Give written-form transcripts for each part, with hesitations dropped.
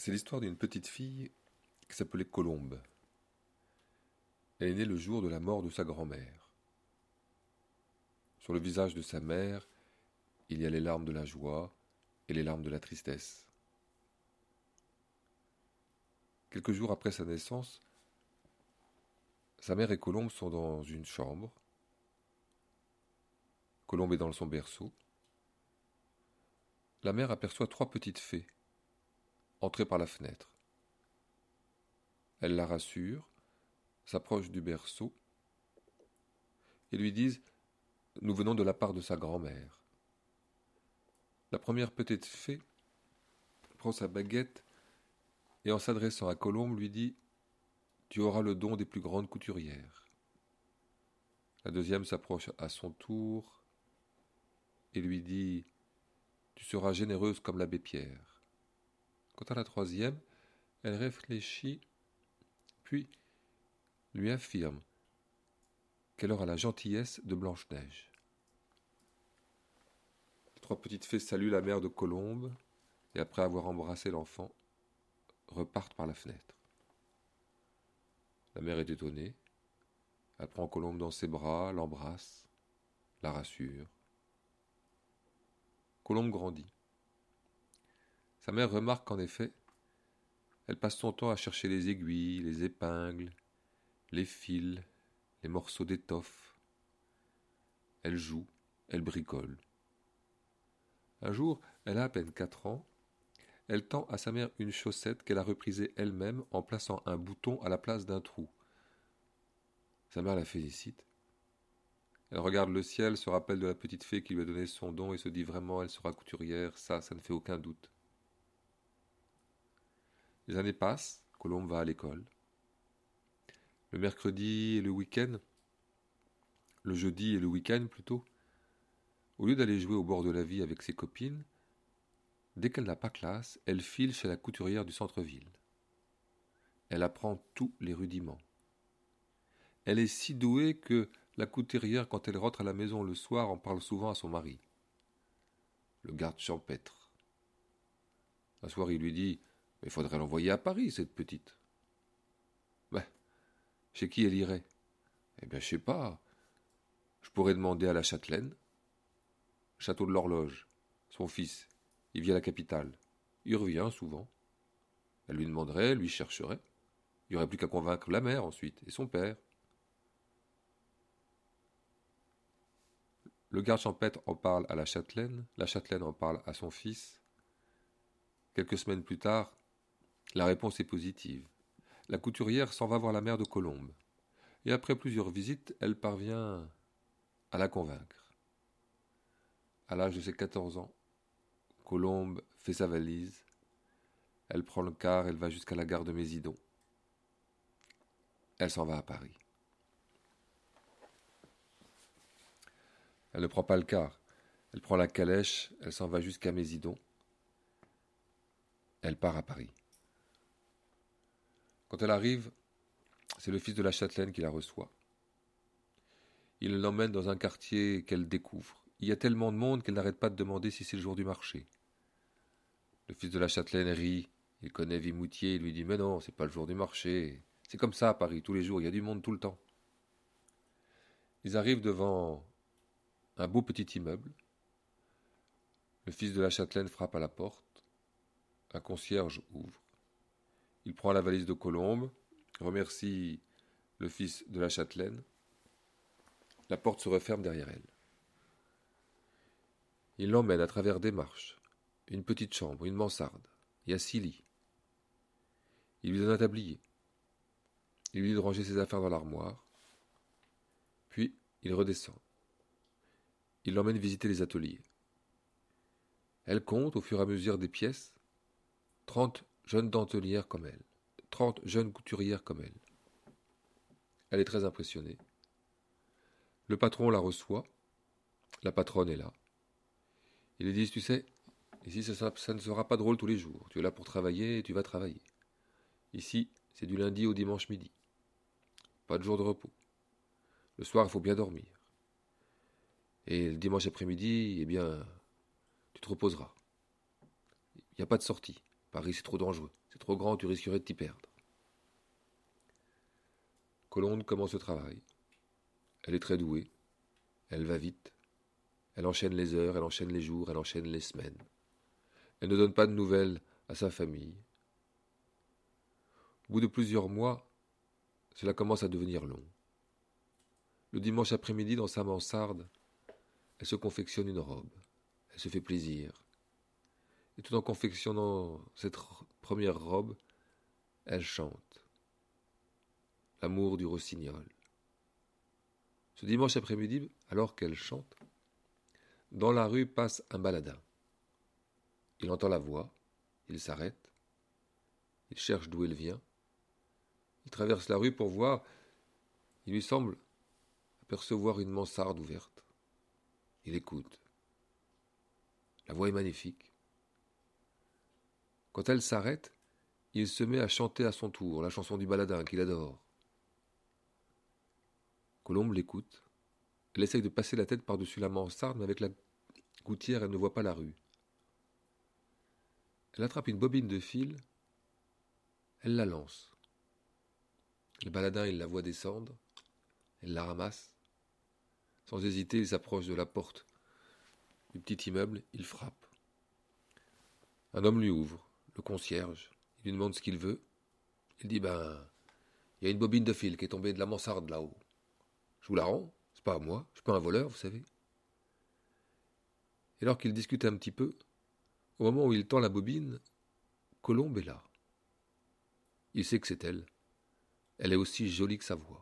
C'est l'histoire d'une petite fille qui s'appelait Colombe. Elle est née le jour de la mort de sa grand-mère. Sur le visage de sa mère, il y a les larmes de la joie et les larmes de la tristesse. Quelques jours après sa naissance, sa mère et Colombe sont dans une chambre. Colombe est dans son berceau. La mère aperçoit 3 petites fées entrer par la fenêtre. Elle la rassure, s'approche du berceau et lui disent « Nous venons de la part de sa grand-mère ». La première petite fée prend sa baguette et en s'adressant à Colombe lui dit « Tu auras le don des plus grandes couturières ». La deuxième s'approche à son tour et lui dit « Tu seras généreuse comme l'abbé Pierre ». Quant à la troisième, elle réfléchit, puis lui affirme qu'elle aura la gentillesse de Blanche-Neige. Les 3 petites fées saluent la mère de Colombe et après avoir embrassé l'enfant, repartent par la fenêtre. La mère est étonnée. Elle prend Colombe dans ses bras, l'embrasse, la rassure. Colombe grandit. Sa mère remarque qu'en effet, elle passe son temps à chercher les aiguilles, les épingles, les fils, les morceaux d'étoffe. Elle joue, elle bricole. Un jour, elle a à peine 4 ans, elle tend à sa mère une chaussette qu'elle a reprisée elle-même en plaçant un bouton à la place d'un trou. Sa mère la félicite. Elle regarde le ciel, se rappelle de la petite fée qui lui a donné son don et se dit vraiment elle sera couturière, ça ne fait aucun doute. Les années passent, Colombe va à l'école. Le mercredi et le week-end, le jeudi et le week-end plutôt, au lieu d'aller jouer au bord de la vie avec ses copines, dès qu'elle n'a pas classe, elle file chez la couturière du centre-ville. Elle apprend tous les rudiments. Elle est si douée que la couturière, quand elle rentre à la maison le soir, en parle souvent à son mari. Le garde champêtre. Un soir, il lui dit « Mais faudrait l'envoyer à Paris, cette petite. » Ben, chez qui elle irait ? Eh bien, je sais pas. Je pourrais demander à la châtelaine. Château de l'Horloge. Son fils. Il vit à la capitale. Il revient souvent. Elle lui demanderait, lui chercherait. Il n'y aurait plus qu'à convaincre la mère ensuite, et son père. Le garde champêtre en parle à la châtelaine en parle à son fils. Quelques semaines plus tard, la réponse est positive. La couturière s'en va voir la mère de Colombe. Et après plusieurs visites, elle parvient à la convaincre. À l'âge de ses 14 ans, Colombe fait sa valise. Elle prend le car, elle va jusqu'à la gare de Mésidon. Elle s'en va à Paris. Elle ne prend pas le car. Elle prend la calèche, elle s'en va jusqu'à Mésidon. Elle part à Paris. Quand elle arrive, c'est le fils de la châtelaine qui la reçoit. Il l'emmène dans un quartier qu'elle découvre. Il y a tellement de monde qu'elle n'arrête pas de demander si c'est le jour du marché. Le fils de la châtelaine rit. Il connaît Vimoutier, il lui dit « Mais non, c'est pas le jour du marché. C'est comme ça à Paris, tous les jours, il y a du monde tout le temps. » Ils arrivent devant un beau petit immeuble. Le fils de la châtelaine frappe à la porte. Un concierge ouvre. Il prend la valise de Colombe, remercie le fils de la châtelaine. La porte se referme derrière elle. Il l'emmène à travers des marches, une petite chambre, une mansarde. Il y a 6 lits. Il lui donne un tablier. Il lui dit de ranger ses affaires dans l'armoire. Puis, il redescend. Il l'emmène visiter les ateliers. Elle compte, au fur et à mesure des pièces, 30 jeunes dentelières comme elle, 30 jeunes couturières comme elle. Elle est très impressionnée. Le patron la reçoit. La patronne est là. Ils lui disent « Tu sais, ici ça ne sera pas drôle tous les jours. Tu es là pour travailler et tu vas travailler. Ici, c'est du lundi au dimanche midi. Pas de jour de repos. Le soir, il faut bien dormir. Et le dimanche après-midi, eh bien, tu te reposeras. Il n'y a pas de sortie. Paris, c'est trop dangereux. C'est trop grand, tu risquerais de t'y perdre. Colombe commence le travail. Elle est très douée. Elle va vite. Elle enchaîne les heures, elle enchaîne les jours, elle enchaîne les semaines. Elle ne donne pas de nouvelles à sa famille. Au bout de plusieurs mois, cela commence à devenir long. Le dimanche après-midi, dans sa mansarde, elle se confectionne une robe. Elle se fait plaisir. Et tout en confectionnant cette première robe, elle chante. L'amour du rossignol. Ce dimanche après-midi, alors qu'elle chante, dans la rue passe un baladin. Il entend la voix, il s'arrête, il cherche d'où elle vient. Il traverse la rue pour voir, il lui semble apercevoir une mansarde ouverte. Il écoute. La voix est magnifique. Quand elle s'arrête, il se met à chanter à son tour la chanson du baladin qu'il adore. Colombe l'écoute. Elle essaye de passer la tête par-dessus la mansarde, mais avec la gouttière, elle ne voit pas la rue. Elle attrape une bobine de fil, elle la lance. Le baladin, il la voit descendre, elle la ramasse. Sans hésiter, il s'approche de la porte du petit immeuble, il frappe. Un homme lui ouvre, le concierge. Il lui demande ce qu'il veut. Il dit, il y a une bobine de fil qui est tombée de la mansarde là-haut. Je vous la rends, c'est pas à moi, je suis pas un voleur, vous savez. Et alors qu'il discute un petit peu, au moment où il tend la bobine, Colombe est là. Il sait que c'est elle. Elle est aussi jolie que sa voix.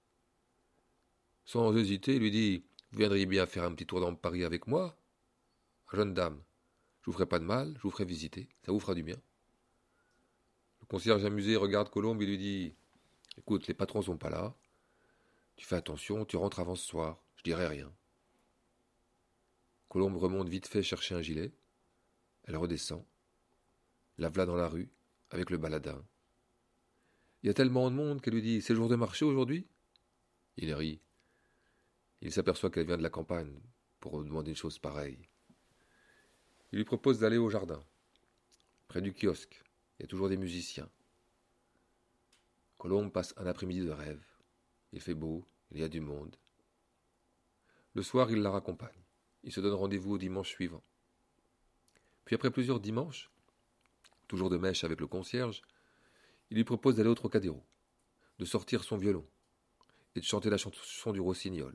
Sans hésiter, il lui dit, vous viendriez bien faire un petit tour dans Paris avec moi? Jeune dame, je vous ferai pas de mal, je vous ferai visiter, ça vous fera du bien. Le concierge amusé regarde Colombe et lui dit, écoute, les patrons sont pas là, tu fais attention, tu rentres avant ce soir, je dirai rien. Colombe remonte vite fait chercher un gilet, elle redescend, la voilà dans la rue, avec le baladin. Il y a tellement de monde qu'elle lui dit, c'est jour de marché aujourd'hui? Il rit. Il s'aperçoit qu'elle vient de la campagne pour demander une chose pareille. Il lui propose d'aller au jardin, près du kiosque. Il y a toujours des musiciens. Colombe passe un après-midi de rêve. Il fait beau, il y a du monde. Le soir, il la raccompagne. Ils se donnent rendez-vous au dimanche suivant. Puis après plusieurs dimanches, toujours de mèche avec le concierge, il lui propose d'aller au Trocadéro, de sortir son violon et de chanter la chanson du rossignol.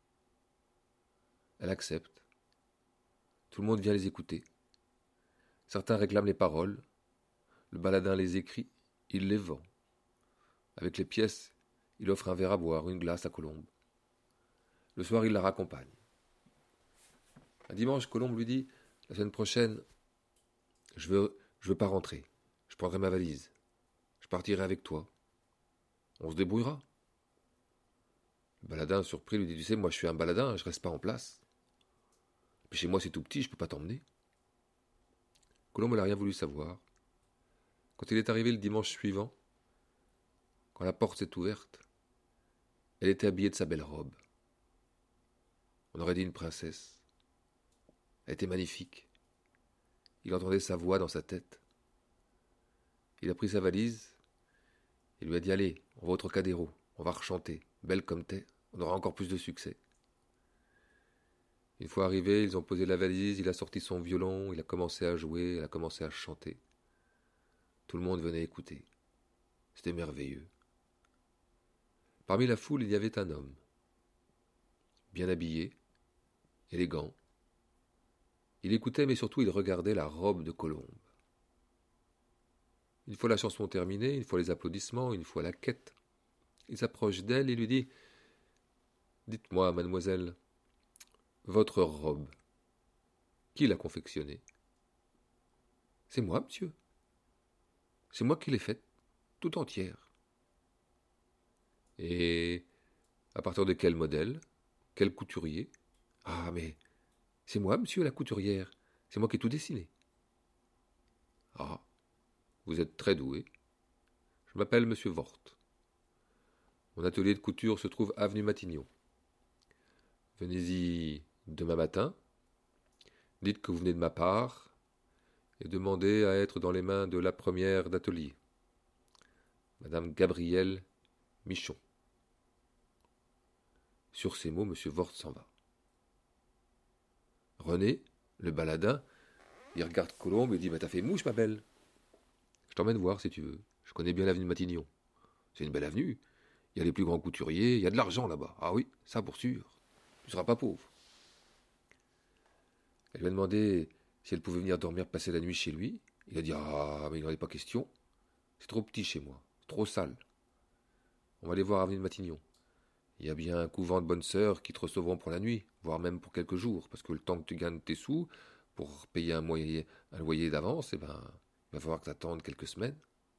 Elle accepte. Tout le monde vient les écouter. Certains réclament les paroles. Le baladin les écrit, il les vend. Avec les pièces, il offre un verre à boire, une glace à Colombe. Le soir, il la raccompagne. Un dimanche, Colombe lui dit, la semaine prochaine, je veux pas rentrer. Je prendrai ma valise. Je partirai avec toi. On se débrouillera. Le baladin, surpris, lui dit, tu sais, moi je suis un baladin, je reste pas en place. Puis chez moi c'est tout petit, je peux pas t'emmener. Colombe n'a rien voulu savoir. Quand il est arrivé le dimanche suivant, quand la porte s'est ouverte, elle était habillée de sa belle robe. On aurait dit une princesse. Elle était magnifique. Il entendait sa voix dans sa tête. Il a pris sa valise et lui a dit, allez, on va au Trocadéro, on va rechanter. Belle comme t'es, on aura encore plus de succès. Une fois arrivés, ils ont posé la valise, il a sorti son violon, il a commencé à jouer, il a commencé à chanter. Tout le monde venait écouter. C'était merveilleux. Parmi la foule, il y avait un homme, bien habillé, élégant. Il écoutait, mais surtout il regardait la robe de Colombe. Une fois la chanson terminée, une fois les applaudissements, une fois la quête, il s'approche d'elle et lui dit « Dites-moi, mademoiselle, votre robe, qui l'a confectionnée ?»« C'est moi, monsieur. C'est moi qui l'ai faite, tout entière. »« Et à partir de quel modèle? Quel couturier? »« Ah, mais c'est moi, monsieur, la couturière. C'est moi qui ai tout dessiné. »« Ah, vous êtes très doué. Je m'appelle monsieur Vort. Mon atelier de couture se trouve avenue Matignon. Venez-y demain matin. Dites que vous venez de ma part. et demandait à être dans les mains de la première d'atelier, Madame Gabrielle Michon. Sur ces mots, M. Vort s'en va. René, le baladin, il regarde Colombe et dit « T'as fait mouche, ma belle. Je t'emmène voir si tu veux. Je connais bien l'avenue de Matignon. C'est une belle avenue. Il y a les plus grands couturiers, il y a de l'argent là-bas. Ah oui, ça pour sûr. Tu ne seras pas pauvre. » Elle lui a demandé si elle pouvait venir dormir passer la nuit chez lui. Il a dit « Ah, mais il n'en est pas question. C'est trop petit chez moi, trop sale. On va aller voir avenue de Matignon. Il y a bien un couvent de bonnes sœurs qui te recevront pour la nuit, voire même pour quelques jours, parce que le temps que tu gagnes tes sous, pour payer un loyer d'avance, il va falloir que tu attendes quelques semaines. »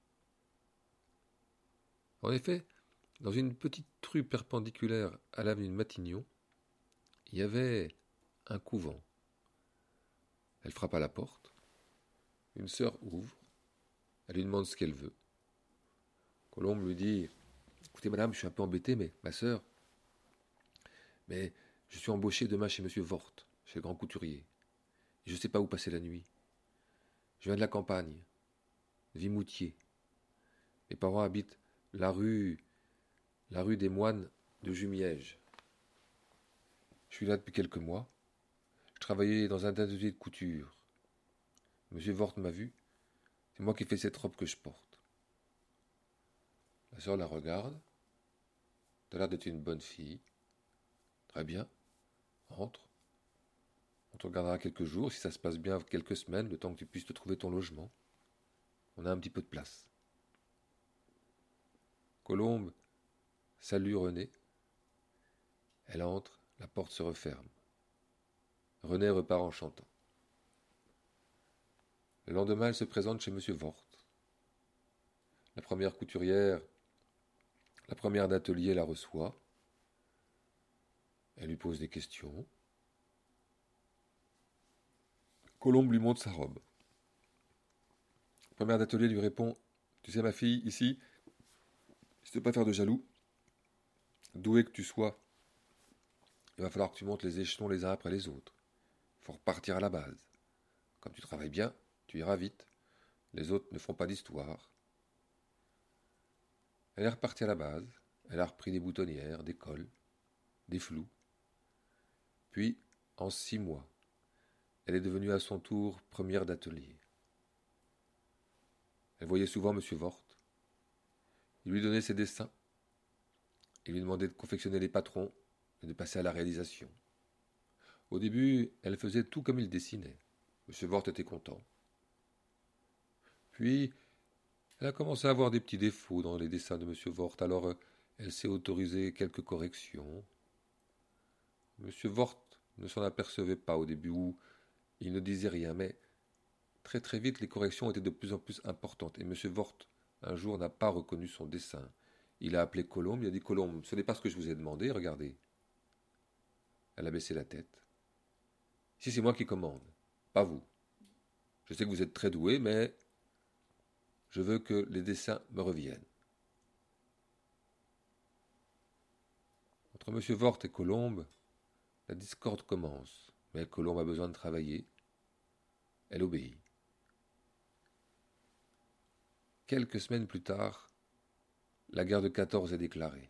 En effet, dans une petite rue perpendiculaire à l'avenue de Matignon, il y avait un couvent. Elle frappe à la porte. Une sœur ouvre. Elle lui demande ce qu'elle veut. Colombe lui dit « Écoutez, madame, je suis un peu embêté, mais ma sœur, mais je suis embauché demain chez monsieur Vort, chez le grand couturier. Et je ne sais pas où passer la nuit. Je viens de la campagne, Vimoutier. Mes parents habitent la rue des Moines de Jumièges. Je suis là depuis quelques mois. Je travaillais dans un atelier de couture. Monsieur Vort m'a vu. C'est moi qui fais cette robe que je porte. » La sœur la regarde. T'as l'air d'être une bonne fille. Très bien. Entre. On te regardera quelques jours, si ça se passe bien, quelques semaines, le temps que tu puisses te trouver ton logement. On a un petit peu de place. Colombe salue René. Elle entre, la porte se referme. René repart en chantant. Le lendemain, elle se présente chez M. Vort. La première couturière, la première d'atelier la reçoit. Elle lui pose des questions. Colombe lui montre sa robe. La première d'atelier lui répond « Tu sais, ma fille, ici, si tu ne veux pas faire de jaloux, doué que tu sois, il va falloir que tu montes les échelons les uns après les autres. Il faut repartir à la base. Comme tu travailles bien, tu iras vite. Les autres ne font pas d'histoire. » Elle est repartie à la base. Elle a repris des boutonnières, des cols, des flous. Puis, en 6 mois, elle est devenue à son tour première d'atelier. Elle voyait souvent M. Vort. Il lui donnait ses dessins. Il lui demandait de confectionner les patrons et de passer à la réalisation. Au début, elle faisait tout comme il dessinait. M. Vort était content. Puis, elle a commencé à avoir des petits défauts dans les dessins de M. Vort, alors elle s'est autorisé quelques corrections. M. Vort ne s'en apercevait pas au début, où il ne disait rien, mais très très vite les corrections étaient de plus en plus importantes, et M. Vort, un jour, n'a pas reconnu son dessin. Il a appelé Colombe, il a dit « Colombe, ce n'est pas ce que je vous ai demandé, regardez. » Elle a baissé la tête. « Ici, c'est moi qui commande, pas vous. Je sais que vous êtes très doué, mais je veux que les dessins me reviennent. » Entre M. Vort et Colombe, la discorde commence, mais Colombe a besoin de travailler. Elle obéit. Quelques semaines plus tard, la guerre de 14 est déclarée.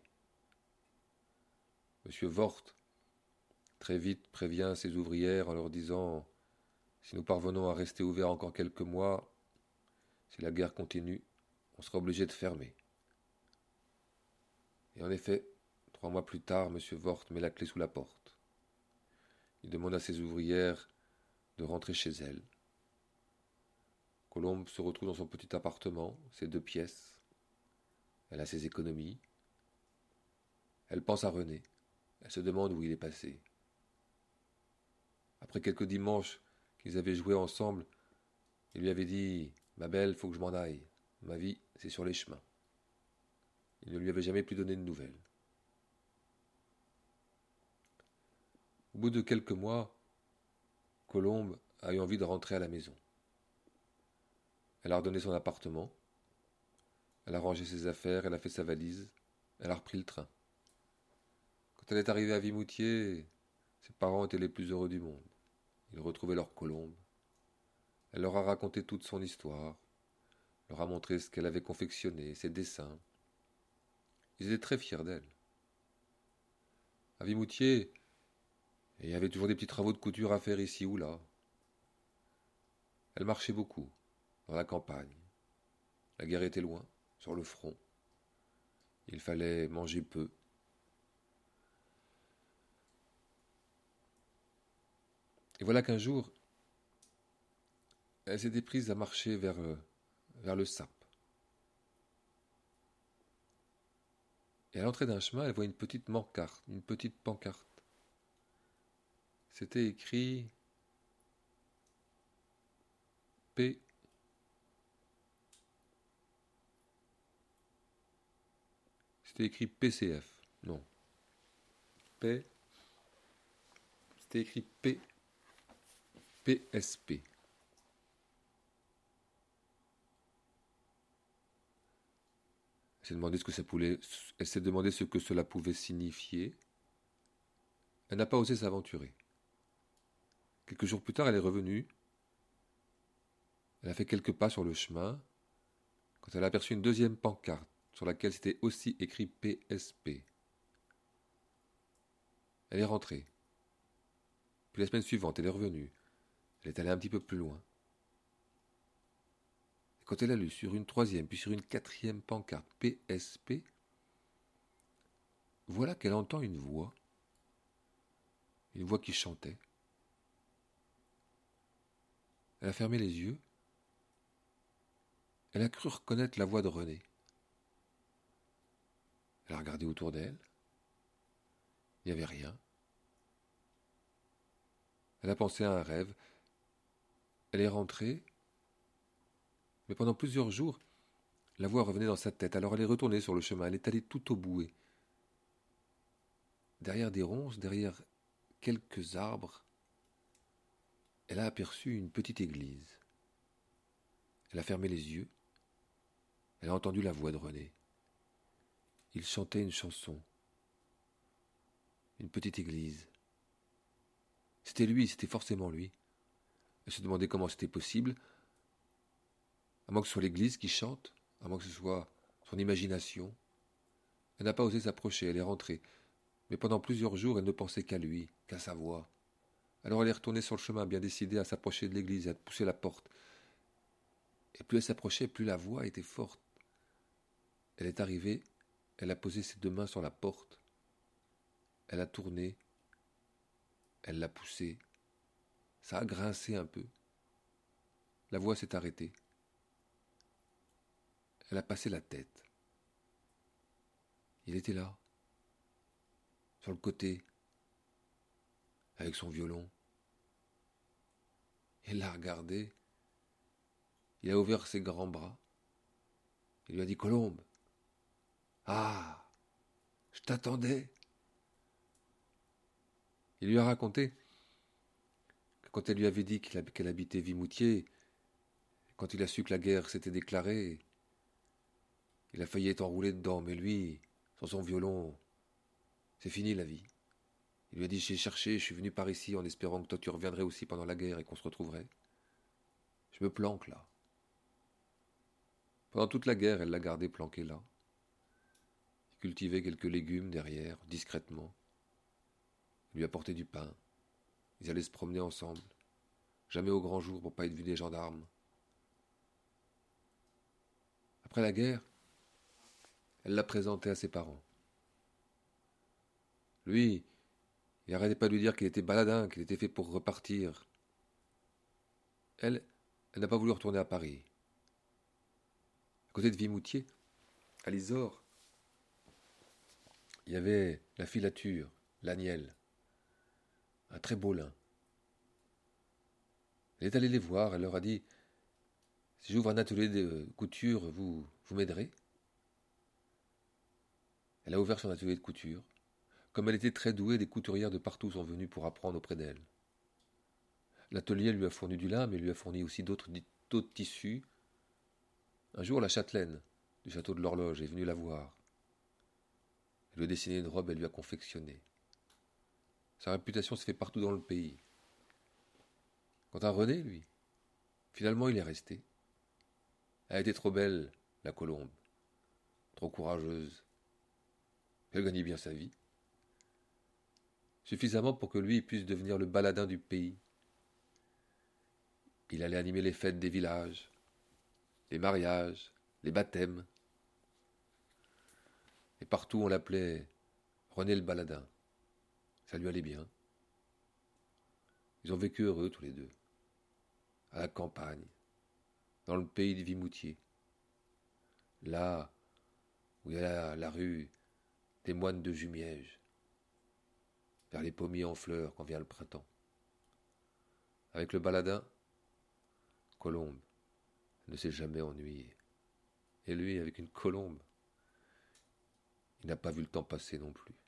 M. Vort, très vite, prévient ses ouvrières en leur disant « Si nous parvenons à rester ouverts encore quelques mois, si la guerre continue, on sera obligé de fermer. » Et en effet, 3 mois plus tard, M. Vort met la clé sous la porte. Il demande à ses ouvrières de rentrer chez elles. Colombe se retrouve dans son petit appartement, ses 2 pièces. Elle a ses économies. Elle pense à René. Elle se demande où il est passé. Après quelques dimanches qu'ils avaient joué ensemble, il lui avait dit « Ma belle, faut que je m'en aille. Ma vie, c'est sur les chemins. » Il ne lui avait jamais plus donné de nouvelles. Au bout de quelques mois, Colombe a eu envie de rentrer à la maison. Elle a redonné son appartement. Elle a rangé ses affaires, elle a fait sa valise. Elle a repris le train. Quand elle est arrivée à Vimoutier, ses parents étaient les plus heureux du monde. Ils retrouvaient leur Colombe. Elle leur a raconté toute son histoire, leur a montré ce qu'elle avait confectionné, ses dessins. Ils étaient très fiers d'elle. À Vimoutier, il y avait toujours des petits travaux de couture à faire ici ou là. Elle marchait beaucoup, dans la campagne. La guerre était loin, sur le front. Il fallait manger peu. Et voilà qu'un jour, elle s'était prise à marcher vers le sap. Et à l'entrée d'un chemin, elle voit une petite pancarte. C'était écrit P. C'était écrit PCF. Non. P. C'était écrit P. PSP. Elle s'est demandé ce que cela pouvait signifier. Elle n'a pas osé s'aventurer. Quelques jours plus tard, elle est revenue. Elle a fait quelques pas sur le chemin quand elle a aperçu une deuxième pancarte sur laquelle c'était aussi écrit PSP. Elle est rentrée. Puis la semaine suivante, elle est revenue. Elle est allée un petit peu plus loin. Et quand elle a lu sur une troisième, puis sur une quatrième pancarte PSP, voilà qu'elle entend une voix qui chantait. Elle a fermé les yeux. Elle a cru reconnaître la voix de René. Elle a regardé autour d'elle. Il n'y avait rien. Elle a pensé à un rêve. Elle est rentrée. Mais pendant plusieurs jours, la voix revenait dans sa tête. Alors elle est retournée sur le chemin. Elle est allée tout au bout. Derrière des ronces, derrière quelques arbres, elle a aperçu une petite église. Elle a fermé les yeux. Elle a entendu la voix de René. Il chantait une chanson. Une petite église. C'était lui, c'était forcément lui. Elle se demandait comment c'était possible. À moins que ce soit l'église qui chante, à moins que ce soit son imagination. Elle n'a pas osé s'approcher, elle est rentrée. Mais pendant plusieurs jours, elle ne pensait qu'à lui, qu'à sa voix. Alors elle est retournée sur le chemin, bien décidée à s'approcher de l'église et à pousser la porte. Et plus elle s'approchait, plus la voix était forte. Elle est arrivée, elle a posé ses deux mains sur la porte. Elle a tourné, elle l'a poussé. Ça a grincé un peu. La voix s'est arrêtée. Elle a passé la tête. Il était là, sur le côté, avec son violon. Il l'a regardé. Il a ouvert ses grands bras. Il lui a dit: Colombe. Ah, je t'attendais. Il lui a raconté que quand elle lui avait dit qu'elle habitait Vimoutier, quand il a su que la guerre s'était déclarée, il a failli être enroulé dedans, mais lui, sans son violon, c'est fini la vie. Il lui a dit: j'ai cherché, je suis venu par ici en espérant que toi tu reviendrais aussi pendant la guerre et qu'on se retrouverait. Je me planque là. Pendant toute la guerre, elle l'a gardé planqué là. Il cultivait quelques légumes derrière, discrètement. Il lui apportait du pain. Ils allaient se promener ensemble. Jamais au grand jour pour pas être vu des gendarmes. Après la guerre, elle l'a présenté à ses parents. Lui, il arrêtait pas de lui dire qu'il était baladin, qu'il était fait pour repartir. Elle n'a pas voulu retourner à Paris. À côté de Vimoutier, à l'Isore, il y avait la filature, l'agnelle, un très beau lin. Elle est allée les voir, elle leur a dit: si j'ouvre un atelier de couture, vous m'aiderez? Elle a ouvert son atelier de couture. Comme elle était très douée, des couturières de partout sont venues pour apprendre auprès d'elle. L'atelier lui a fourni du lin, mais lui a fourni aussi d'autres tissus. Un jour, la châtelaine du château de l'Horloge est venue la voir. Elle lui a dessiné une robe, elle lui a confectionné. Sa réputation s'est fait partout dans le pays. Quant à René, lui, Finalement, il est resté. Elle était trop belle, la colombe, trop courageuse. Elle gagnait bien sa vie, suffisamment pour que lui puisse devenir le baladin du pays. Il allait animer les fêtes des villages, les mariages, les baptêmes. Et partout on l'appelait René le baladin. Ça lui allait bien. Ils ont vécu heureux tous les deux, à la campagne, dans le pays de Vimoutier, là où il y a la rue des moines de Jumièges, vers les pommiers en fleurs quand vient le printemps. Avec le baladin, Colombe ne s'est jamais ennuyé. Et lui, avec une colombe, il n'a pas vu le temps passer non plus.